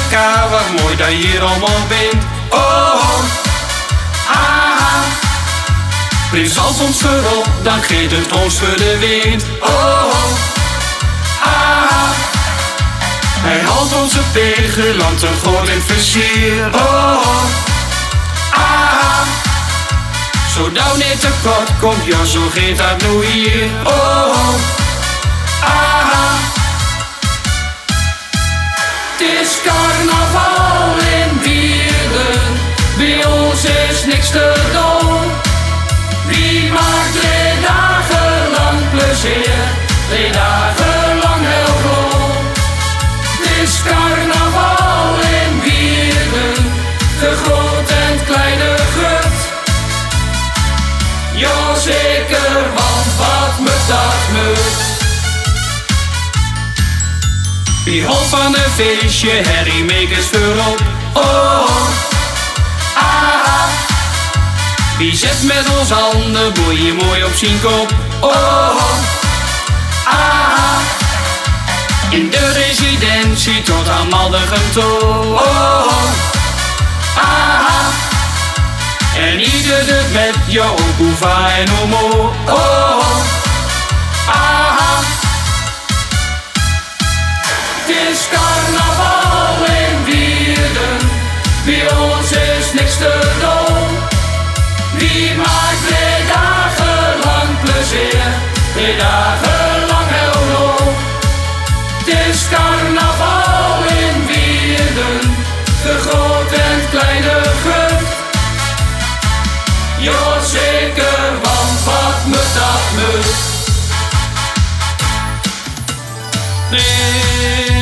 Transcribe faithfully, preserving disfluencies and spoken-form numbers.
elkaar, wat mooi dat je hier allemaal bent. Oh, ah, Prins Alfons voorop, dan geeft het ons voor de wind. Oh, ah, hij haalt onze pegeland een golvend versier. Oh, ah, zo nou net tekort komt, ja zo geeft dat nu hier. Oh, ah, het is carnaval in Wierden, bij ons is niks te doen. Wie maakt drie dagen lang plezier, drie dagen lang heel gewoon. Het is carnaval in Wierden, de groot en kleine gut. Ja zeker, want wat moet dat moet. Wie houdt van een feestje, herriemakers voorop. Oh, ah, wie zet met ons handen boeien mooi op zijn kop. Oh, ah, in de residentie tot aan Maldegem toe. Oh, ah, en ieder doet met jou Koeva en Homo. Oh, ah, het is carnaval in Wierden, bij ons is niks te doen. Wie maakt drie dagen lang plezier, drie dagen lang heel lang. Het is carnaval in Wierden, de groot en kleine gut. Ja zeker, want wat moet dat moet. Nee.